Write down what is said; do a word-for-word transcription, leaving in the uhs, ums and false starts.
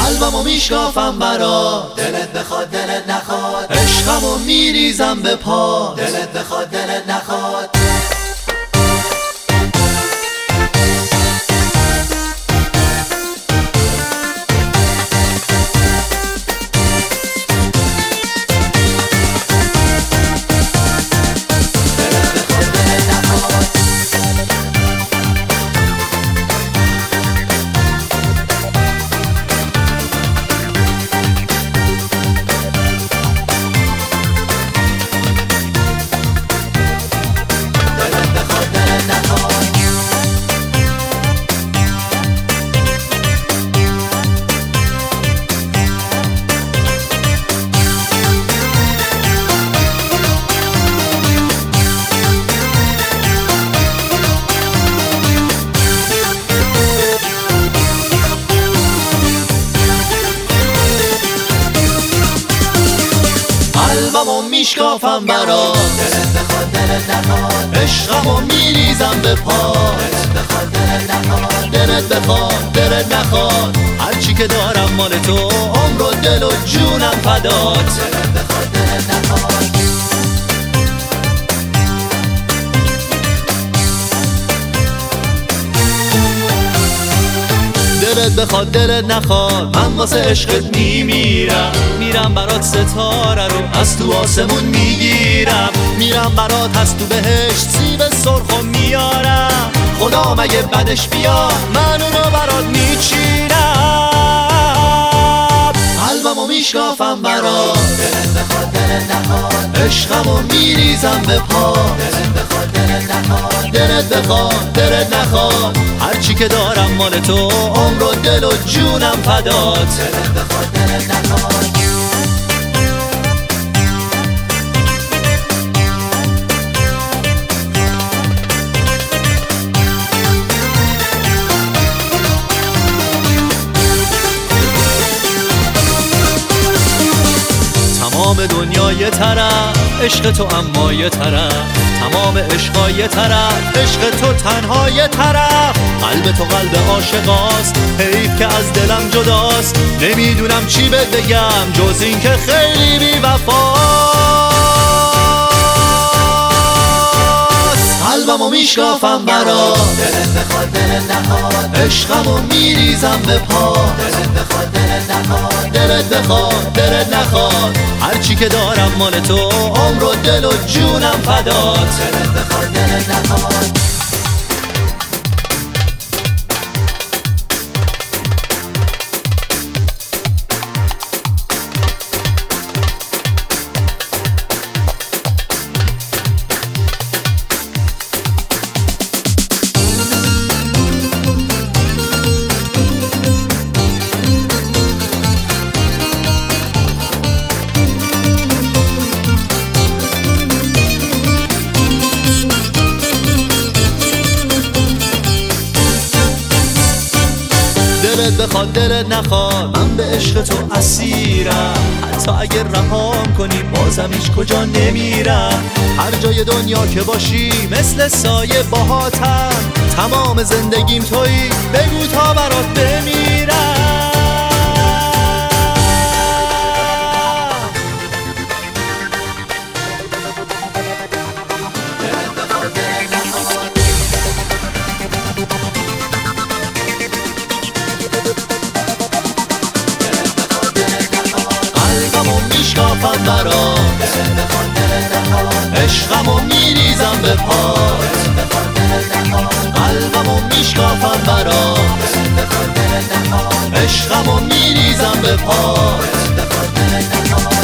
قلبمو میشکافم برا، دلت بخواد دلت نخواد، عشقمو میریزم به پا، دلت بخواد دلت نخواد. قلبمو میشکافم برا، دلت بخواد دلت نخواد، عشقمو میریزم به پا، دلت بخواد دلت نخواد، دلت بخواد دلت نخواد، هرچی که دارم مال تو، عمر و دل و جونم فدات، دلت بخواد دلت نخواد. دلت بخواد دلت نخواد، من واسه عشقت میمیرم، میرم برات ستاره رو از تو آسمون میگیرم، میرم برات از تو بهشت سیب سرخو میارم، خدا مگه بدش بیاد من اونو برات میچینم. قلبمو میشکافم برات، دلت بخواد دلت نخواد، عشقمو میریزم به پا، دلت بخواد دلت نخواد، دلت بخواد دلت نخواد، هرچی که دارم مال تو، عمر و دل و جونم فدات، دلت بخواد دلت نخواد. تمام دنیا یه طرف، عشق تو اما یه طرف، تمام عشقا یه طرف، عشق تو تنها یه طرف، قلب تو قلب عاشقاست، حیف که از دلم جداست، نمیدونم چی بهت بگم جز این که خیلی بی وفاست. قلبمو میشکافم برا، دلت بخواد دلت نخواد، عشقمو میریزم به پا، دلت بخواد دلت نخواد، دلت بخواد دلت نخواد، هرچی که دارم مال تو، عمر و دل و جونم فدات، دلت بخواد دلت نخواد. دلت بخواد دلت نخواد، من به عشق تو اسیرم، حتی اگر رهام کنی بازم هیچ کجا نمیرم، هر جای دنیا که باشی مثل سایه باهاتم، تمام زندگیم تویی بگو تا برات بمیرم. قلبمو میشکافم برا، دلت بخواد دلت نخواد، عشقمو میریزم به پا، دلت بخواد دلت نخواد، قلبمو میشکافم برا، دلت بخواد دلت نخواد، عشقمو میریزم به پا، دلت بخواد دلت نخواد.